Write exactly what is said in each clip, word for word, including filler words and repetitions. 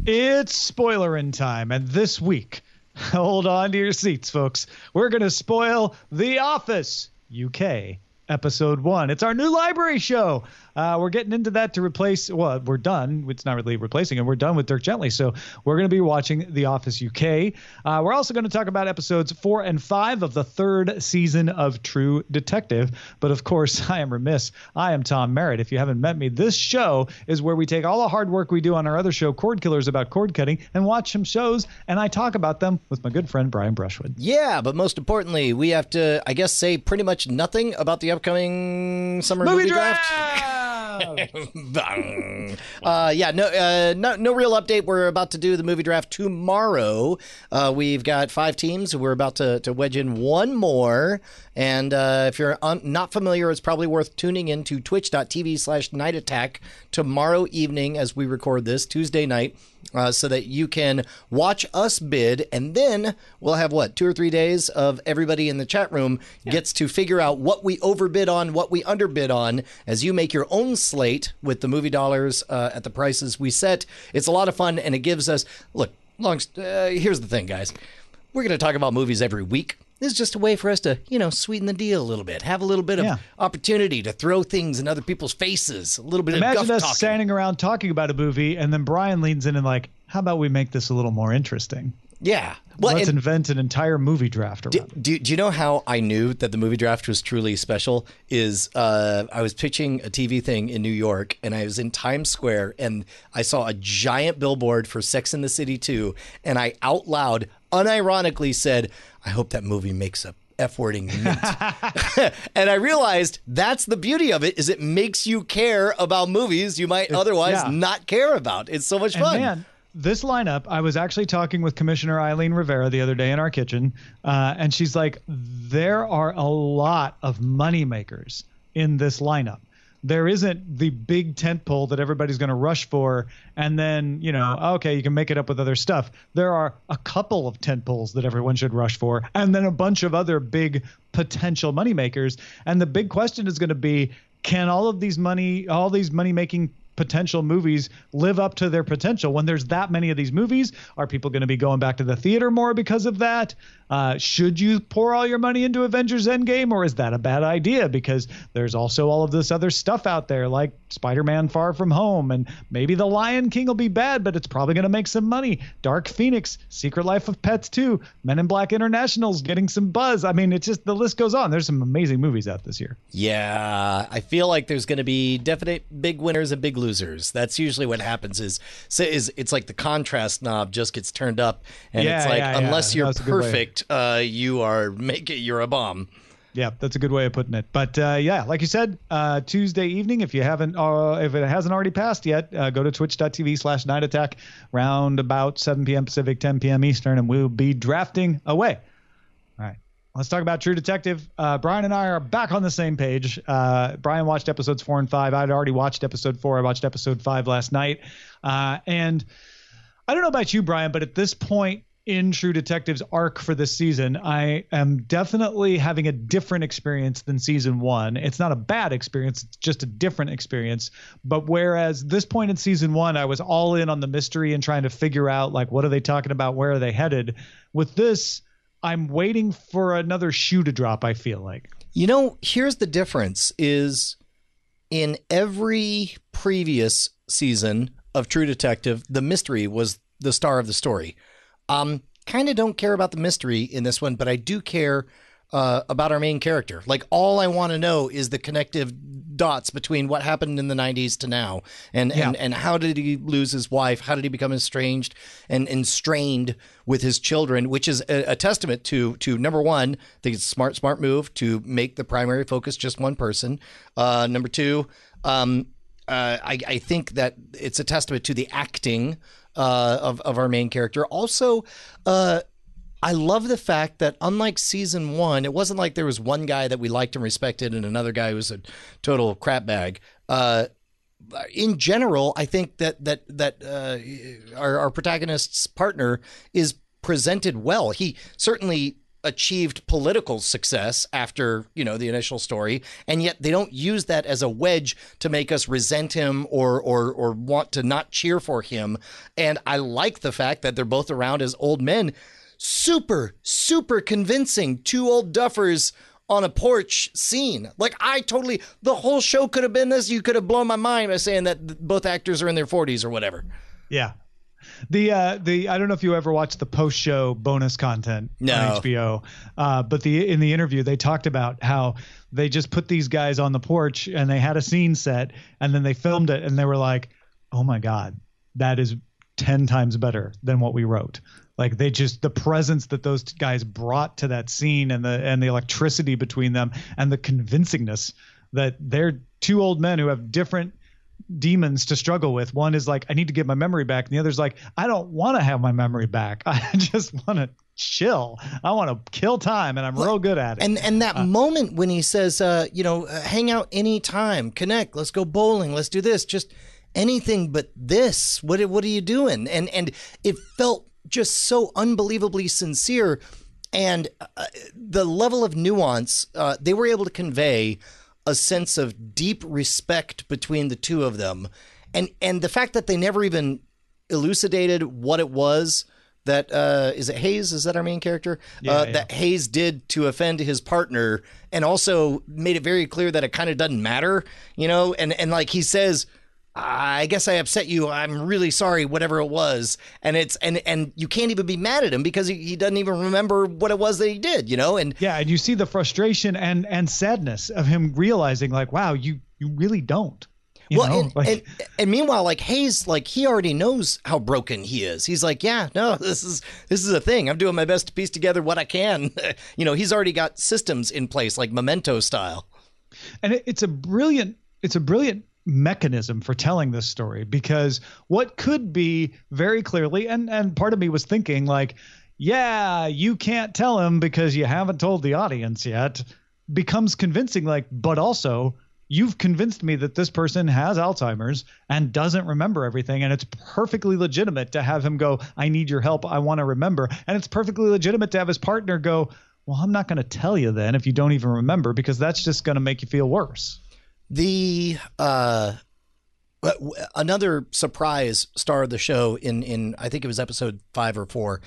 It's spoiler-in time, and this week, hold on to your seats, folks. We're going to spoil The Office U K episode one. It's our new library show. Uh, we're getting into that to replace, well, we're done. It's not really replacing it. We're done with Dirk Gently. So we're going to be watching The Office U K. Uh, we're also going to talk about episodes four and five of the third season of True Detective. But of course, I am remiss. I am Tom Merritt. If you haven't met me, this show is where we take all the hard work we do on our other show, Cord Killers, about cord cutting, and watch some shows, and I talk about them with my good friend, Brian Brushwood. Yeah, but most importantly, we have to, I guess, say pretty much nothing about the upcoming summer movie, movie draft. draft! uh, yeah, no, uh, no, no real update. We're about to do the movie draft tomorrow. Uh, we've got five teams. We're about to, to wedge in one more. And uh, if you're un- not familiar, it's probably worth tuning in to twitch.tv slash night attack tomorrow evening as we record this Tuesday night. Uh, so that you can watch us bid, and then we'll have, what, two or three days of everybody in the chat room yeah. gets to figure out what we overbid on, what we underbid on, as you make your own slate with the movie dollars uh, at the prices we set. It's a lot of fun, and it gives us, look, long. Uh, here's the thing, guys. We're going to talk about movies every week. This is just a way for us to, you know, sweeten the deal a little bit, have a little bit of yeah. opportunity to throw things in other people's faces, a little bit Imagine of guff us talking. standing around talking about a movie, and then Brian leans in and like, how about we make this a little more interesting? Yeah. Well, Let's and, invent an entire movie draft around do, it. Do, do you know how I knew that the movie draft was truly special? Is uh, I was pitching a T V thing in New York, and I was in Times Square, and I saw a giant billboard for Sex and the City two, and I out loud, unironically said, I hope that movie makes a F-wording mint. And I realized that's the beauty of it, is it makes you care about movies you might otherwise yeah. not care about. It's so much and fun. Man, this lineup, I was actually talking with Commissioner Eileen Rivera the other day in our kitchen, uh, and she's like, there are a lot of moneymakers in this lineup. There isn't the big tent pole that everybody's going to rush for, and then, you know, okay, you can make it up with other stuff. There are a couple of tent poles that everyone should rush for, and then a bunch of other big potential moneymakers. And the big question is going to be, can all of these money, all these money-making potential movies live up to their potential? When there's that many of these movies, are people going to be going back to the theater more because of that? Uh, should you pour all your money into Avengers Endgame, or is that a bad idea? Because there's also all of this other stuff out there like Spider-Man Far From Home, and maybe The Lion King will be bad, but it's probably going to make some money. Dark Phoenix, Secret Life of Pets two, Men in Black International's getting some buzz. I mean, it's just, the list goes on. There's some amazing movies out this year. Yeah, I feel like there's going to be definite big winners and big losers. That's usually what happens is, is it's like the contrast knob just gets turned up, and yeah, it's like, yeah, unless yeah. you're perfect, uh, you are make it, you're a bomb. Yeah, that's a good way of putting it. But uh, yeah, like you said, uh, Tuesday evening, if you haven't, uh, if it hasn't already passed yet, uh, go to twitch.tv slash night attack round about seven p.m. Pacific, ten p.m. Eastern, and we'll be drafting away. All right. Let's talk about True Detective. Uh, Brian and I are back on the same page. Uh, Brian watched episodes four and five. I'd already watched episode four. I watched episode five last night. Uh, and I don't know about you, Brian, but at this point in True Detective's arc for this season, I am definitely having a different experience than season one. It's not a bad experience. It's just a different experience. But whereas this point in season one, I was all in on the mystery and trying to figure out, like, what are they talking about? Where are they headed? With this, I'm waiting for another shoe to drop, I feel like. You know, here's the difference is in every previous season of True Detective, the mystery was the star of the story. Um, kind of don't care about the mystery in this one, but I do care uh, about our main character. Like, all I want to know is the connective dots between what happened in the nineties to now, and, yeah. and, and how did he lose his wife? How did he become estranged and, and strained with his children, which is a, a testament to, to number one, I think it's a smart, smart move to make the primary focus just one person. Uh, number two, um, uh, I, I think that it's a testament to the acting uh, of, of our main character. Also, uh, I love the fact that unlike season one, it wasn't like there was one guy that we liked and respected and another guy who was a total crap bag. Uh, in general, I think that that that uh, our, our protagonist's partner is presented well. He certainly achieved political success after, you know, the initial story, and yet they don't use that as a wedge to make us resent him or or or want to not cheer for him. And I like the fact that they're both around as old men. Super, super convincing. Two old duffers on a porch scene. Like, I totally, the whole show could have been this. You could have blown my mind by saying that both actors are in their forties or whatever. Yeah. The uh the I don't know if you ever watched the post show bonus content no. on H B O, uh, but the in the interview they talked about how they just put these guys on the porch and they had a scene set and then they filmed it and they were like, oh my God, that is ten times better than what we wrote. Like, they just, the presence that those guys brought to that scene and the and the electricity between them and the convincingness that they're two old men who have different demons to struggle with. One is like, I need to get my memory back. And the other's like, I don't want to have my memory back. I just want to chill. I want to kill time, and I'm real good at it. And and that uh, moment when he says, uh, you know, uh, hang out anytime, connect, let's go bowling, let's do this, just anything but this. What what are you doing? And and it felt just so unbelievably sincere, and uh, the level of nuance uh, they were able to convey a sense of deep respect between the two of them. And and the fact that they never even elucidated what it was that, uh, is it Hayes? Is that our main character? Yeah, uh, yeah. That Hayes did to offend his partner, and also made it very clear that it kind of doesn't matter, you know? And, and like he says, I guess I upset you. I'm really sorry, whatever it was. And it's and and you can't even be mad at him because he, he doesn't even remember what it was that he did, you know? And yeah, and you see the frustration and and sadness of him realizing, like, wow, you you really don't. You well, know? and, like, and and meanwhile, like Hayes, like he already knows how broken he is. He's like, yeah, no, this is this is a thing. I'm doing my best to piece together what I can. You know, he's already got systems in place, like Memento style. And it, it's a brilliant, it's a brilliant mechanism for telling this story, because what could be very clearly, and and part of me was thinking like, yeah, you can't tell him because you haven't told the audience yet, becomes convincing, like, but also you've convinced me that this person has Alzheimer's and doesn't remember everything, and it's perfectly legitimate to have him go, I need your help, I want to remember. And it's perfectly legitimate to have his partner go, well, I'm not going to tell you then if you don't even remember, because that's just going to make you feel worse. The uh, another surprise star of the show in, in I think it was episode five or four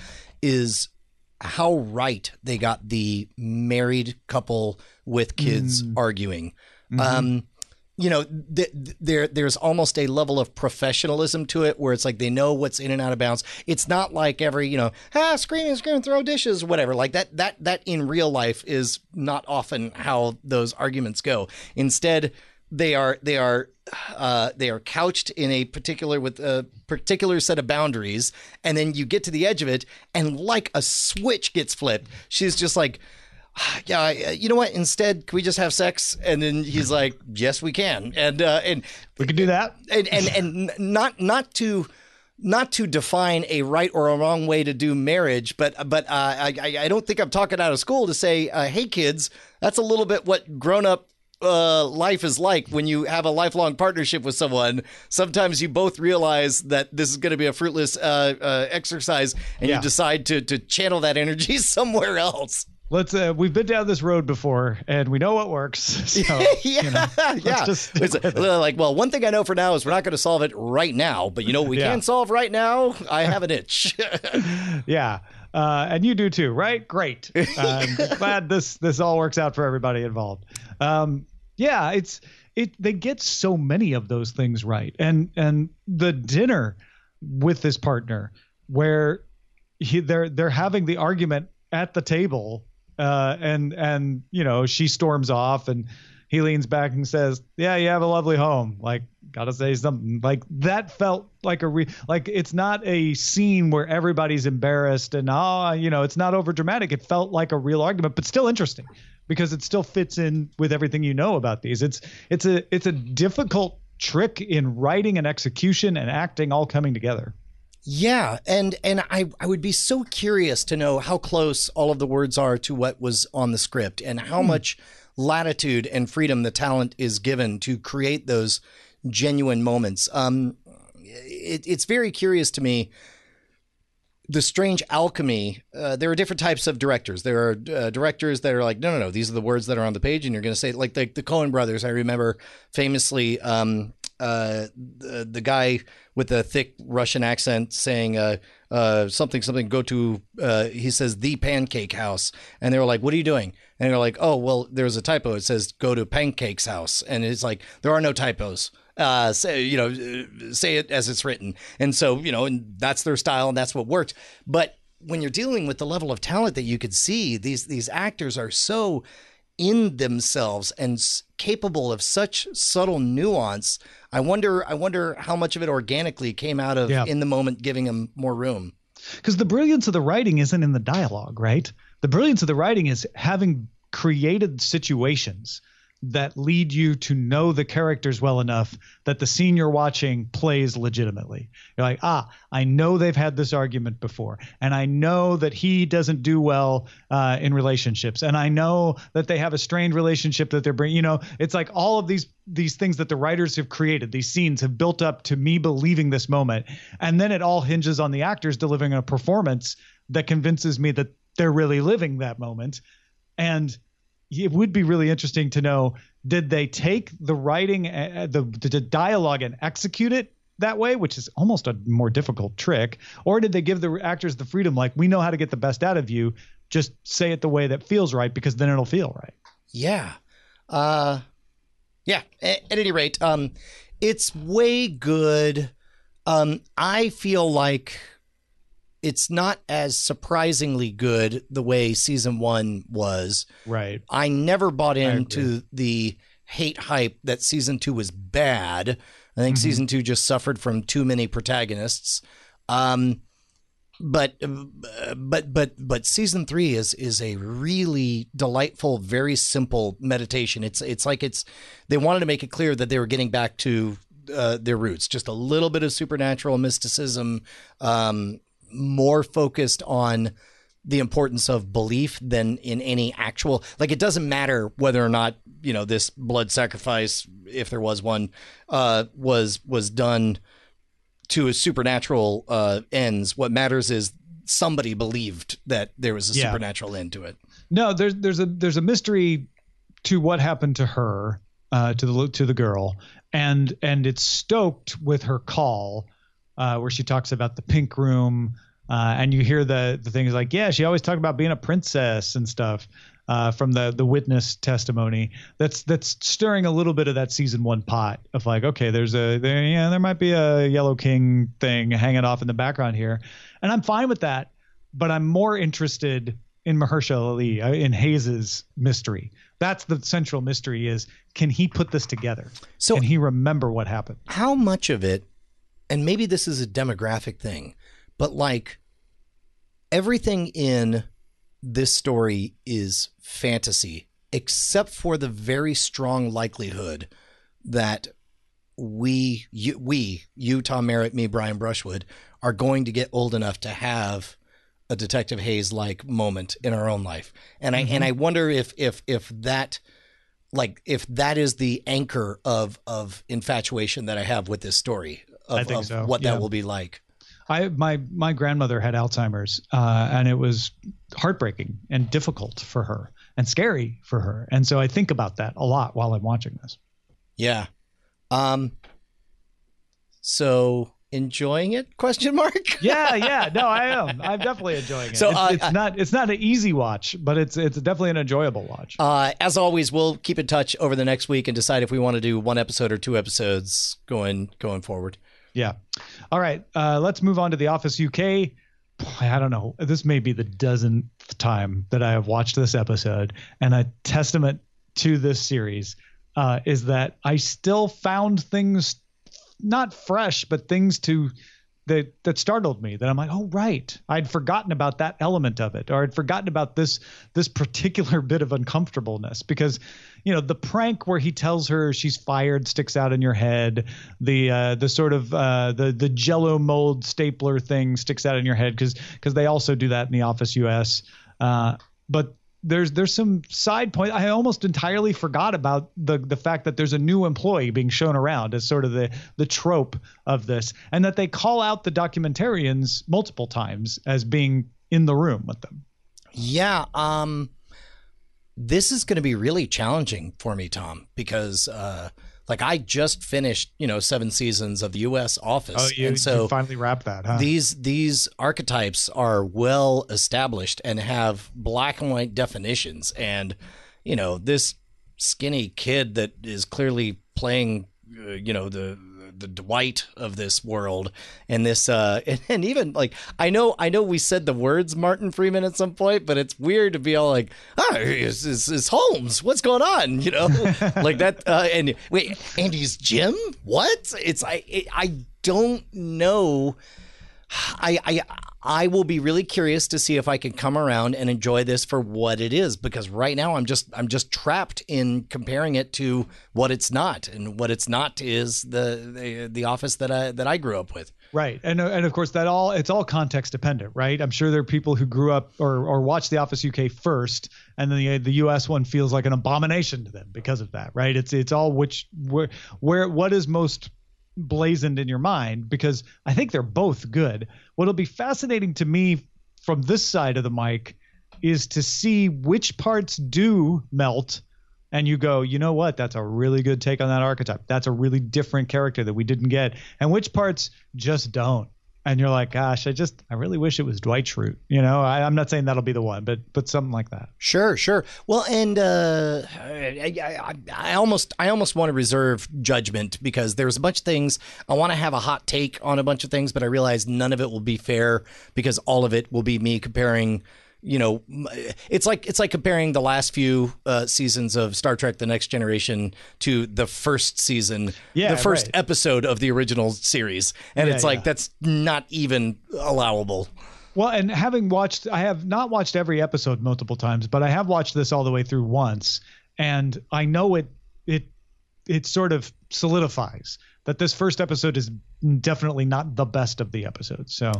is how right they got the married couple with kids mm. arguing. Mm-hmm. Um, you know, th- th- there there's almost a level of professionalism to it where it's like they know what's in and out of bounds. It's not like every, you know, ah, screaming, screaming, throw dishes, whatever. Like that, that, that in real life is not often how those arguments go. Instead, they are they are uh, they are couched in a particular with a particular set of boundaries, and then you get to the edge of it, and like a switch gets flipped. She's just like, yeah, you know what? Instead, can we just have sex? And then he's like, yes, we can, and uh, and we can do that, and and and not not to. Not to define a right or a wrong way to do marriage, but but uh, I I don't think I'm talking out of school to say, uh, hey kids, that's a little bit what grown up uh, life is like when you have a lifelong partnership with someone. Sometimes you both realize that this is going to be a fruitless uh, uh, exercise, and yeah. you decide to to channel that energy somewhere else. Let's. Uh, we've been down this road before, and we know what works. So, yeah, you know, yeah. Just it's like, well, one thing I know for now is we're not going to solve it right now, but you know what we yeah. can solve right now? I have an itch. yeah, uh, and you do too, right? Great. Uh, I'm glad this this all works out for everybody involved. Um, yeah, it's it. They get so many of those things right, and and the dinner with this partner where he, they're they're having the argument at the table. Uh, and, and, you know, she storms off and he leans back and says, yeah, you have a lovely home. Like, gotta say something. Like, that felt like a re like, it's not a scene where everybody's embarrassed and, oh, you know, it's not over dramatic. It felt like a real argument, but still interesting because it still fits in with everything you know about these. It's, it's a, it's a difficult trick in writing and execution and acting all coming together. Yeah, and and I, I would be so curious to know how close all of the words are to what was on the script and how hmm. much latitude and freedom the talent is given to create those genuine moments. Um, it, it's very curious to me. the strange alchemy. Uh, there are different types of directors. There are uh, directors that are like, no, no, no, these are the words that are on the page, and you're going to say, like the, the Coen brothers. I remember famously um, uh, the, the guy with the thick Russian accent saying uh, uh, something, something, go to, uh, he says, the Pancake House. And they were like, what are you doing? And they're like, oh, well, there's a typo. It says, go to Pancake's house. And it's like, there are no typos. Uh, say, you know, say it as it's written. And so, you know, and that's their style and that's what worked. But when you're dealing with the level of talent that you could see, these, these actors are so in themselves and s- capable of such subtle nuance. I wonder, I wonder how much of it organically came out of Yeah. in the moment, giving them more room. Because the brilliance of the writing isn't in the dialogue, right? The brilliance of the writing is having created situations that lead you to know the characters well enough that the scene you're watching plays legitimately. You're like, ah, I know they've had this argument before, and I know that he doesn't do well uh, in relationships, and I know that they have a strained relationship that they're bringing. You know, it's like all of these these things that the writers have created, these scenes have built up to me believing this moment, and then it all hinges on the actors delivering a performance that convinces me that they're really living that moment. And it would be really interesting to know, did they take the writing, uh, the, the dialogue and execute it that way, which is almost a more difficult trick, or did they give the actors the freedom, like, we know how to get the best out of you, just say it the way that feels right, because then it'll feel right. Yeah. Uh, yeah. At, at any rate, um, it's way good. Um, I feel like it's not as surprisingly good the way season one was. Right. I never bought into the hate hype that season two was bad. I think mm-hmm. season two just suffered from too many protagonists. Um, but, but, but, but season three is, is a really delightful, very simple meditation. It's, it's like it's, they wanted to make it clear that they were getting back to uh, their roots, just a little bit of supernatural mysticism, um, more focused on the importance of belief than in any actual, like, it doesn't matter whether or not, you know, this blood sacrifice, if there was one, uh, was, was done to a supernatural, uh, ends. What matters is somebody believed that there was a yeah. supernatural end to it. No, there's, there's a, there's a mystery to what happened to her, uh, to the, to the girl. And, and it's stoked with her call, Uh, where she talks about the pink room, uh, and you hear the the things like, yeah, she always talked about being a princess and stuff uh, from the the witness testimony. That's that's stirring a little bit of that season one pot of like, okay, there's a there yeah there might be a Yellow King thing hanging off in the background here, and I'm fine with that. But I'm more interested in Mahershala Ali, uh, in Hayes's mystery. That's the central mystery: is can he put this together? So can he remember what happened? How much of it? And maybe this is a demographic thing, but like everything in this story is fantasy, except for the very strong likelihood that we, you, we, you, Tom Merritt, me, Brian Brushwood, are going to get old enough to have a Detective Hayes-like moment in our own life. And I, mm-hmm. and I wonder if, if, if that, like, if that is the anchor of, of infatuation that I have with this story. Of, I think of so. what yeah. that will be like. I my my grandmother had Alzheimer's, uh, and it was heartbreaking and difficult for her and scary for her. And so I think about that a lot while I'm watching this. Yeah. Um. So enjoying it? Question mark. yeah, yeah. No, I am. I'm definitely enjoying it. So it's, uh, it's not it's not an easy watch, but it's it's definitely an enjoyable watch. Uh, as always, we'll keep in touch over the next week and decide if we want to do one episode or two episodes going going forward. Yeah. All right. Uh, let's move on to The Office U K. I don't know. This may be the dozenth time that I have watched this episode, and a testament to this series uh, is that I still found things not fresh, but things to that that startled me. That I'm like, oh right, I'd forgotten about that element of it, or I'd forgotten about this this particular bit of uncomfortableness, because you know the prank where he tells her she's fired sticks out in your head. The uh, the sort of uh, the the Jello mold stapler thing sticks out in your head because because they also do that in The Office U S. Uh, but there's there's some side point. I almost entirely forgot about the the fact that there's a new employee being shown around as sort of the the trope of this, and that they call out the documentarians multiple times as being in the room with them. Yeah. Um, this is going to be really challenging for me, Tom, because uh, like I just finished, you know, seven seasons of the U S Office. Oh, you, and so you finally wrapped that, huh? These these archetypes are well established and have black and white definitions. And, you know, this skinny kid that is clearly playing, uh, you know, the the Dwight of this world, and this uh and, and even like I know I know we said the words Martin Freeman at some point, but it's weird to be all like, oh, it's, it's, it's Holmes, what's going on, you know, like that. Uh, and wait, Andy's Jim, what? It's I it, I don't know. I I I will be really curious to see if I can come around and enjoy this for what it is, because right now I'm just I'm just trapped in comparing it to what it's not, and what it's not is the the, the Office that I that I grew up with. Right. And and of course that all it's all context dependent, right? I'm sure there are people who grew up or or watched The Office U K first, and then the the U S one feels like an abomination to them because of that, right? It's it's all which where where what is most blazoned in your mind, because I think they're both good. What'll be fascinating to me from this side of the mic is to see which parts do melt and you go, you know what, that's a really good take on that archetype. That's a really different character that we didn't get. And which parts just don't. And you're like, gosh, I just, I really wish it was Dwight Schrute. You know, I, I'm not saying that'll be the one, but but something like that. Sure, sure. Well, and uh, I, I, I almost, I almost want to reserve judgment, because there's a bunch of things I want to have a hot take on a bunch of things, but I realize none of it will be fair, because all of it will be me comparing. You know, it's like it's like comparing the last few uh, seasons of Star Trek: The Next Generation to the first season, yeah, the first right. episode of the original series, and yeah, it's like yeah. that's not even allowable. Well, and having watched, I have not watched every episode multiple times, but I have watched this all the way through once, and I know it it it sort of solidifies that this first episode is definitely not the best of the episodes. So,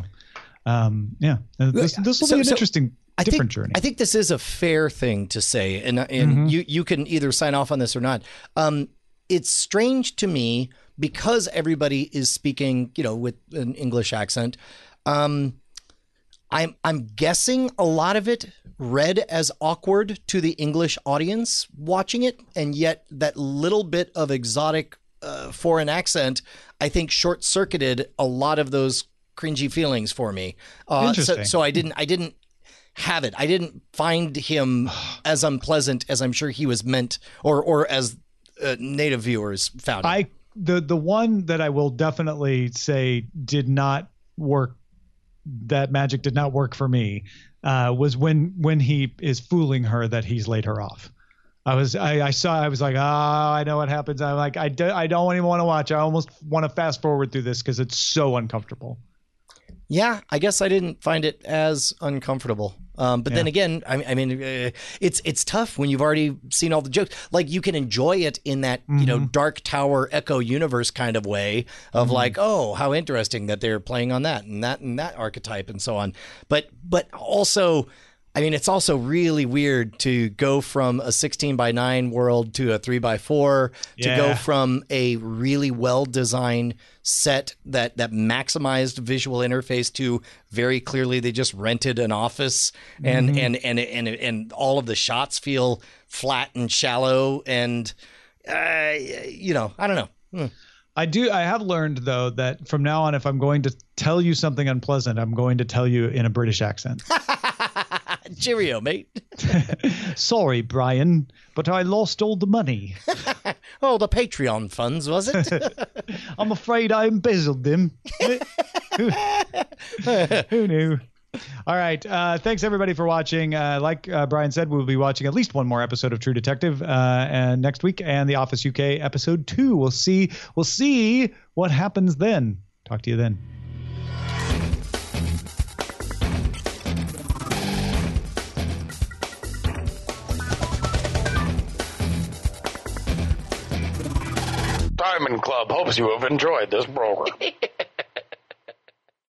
um, yeah, this this will so, be an so, interesting. I Different think, journey. I think this is a fair thing to say, and and Mm-hmm. you, you can either sign off on this or not. Um, it's strange to me because everybody is speaking, you know, with an English accent. Um, I'm I'm guessing a lot of it read as awkward to the English audience watching it, and yet that little bit of exotic uh, foreign accent, I think, short-circuited a lot of those cringy feelings for me. Uh, Interesting. So, so I didn't I didn't. have it. I didn't find him as unpleasant as I'm sure he was meant, or or as uh, native viewers found him. I the the one that I will definitely say did not work. That magic did not work for me. Uh, was when when he is fooling her that he's laid her off. I was I, I saw I was like, oh, I know what happens. I'm like, I do, I don't even want to watch. I almost want to fast forward through this because it's so uncomfortable. Yeah, I guess I didn't find it as uncomfortable. Um, but yeah. then again, I, I mean, uh, it's it's tough when you've already seen all the jokes. Like, you can enjoy it in that, mm-hmm. you know, Dark Tower Echo universe kind of way of mm-hmm. like, oh, how interesting that they're playing on that and that and that archetype and so on. But but also, I mean, it's also really weird to go from a sixteen by nine world to a three by four, to yeah. go from a really well-designed set that, that maximized visual interface to very clearly they just rented an office, and, mm-hmm. and, and, and, and, and all of the shots feel flat and shallow, and, uh, you know, I don't know. Hmm. I do. I have learned, though, that from now on, if I'm going to tell you something unpleasant, I'm going to tell you in a British accent. Cheerio, mate. Sorry, Brian, but I lost all the money. Oh, the Patreon funds, was it? I'm afraid I embezzled them. who, who knew? All right. Uh, thanks, everybody, for watching. Uh, like uh, Brian said, we'll be watching at least one more episode of True Detective uh, and next week, and The Office U K episode two. We'll see. We'll see what happens then. Talk to you then. Diamond Club hopes you have enjoyed this program.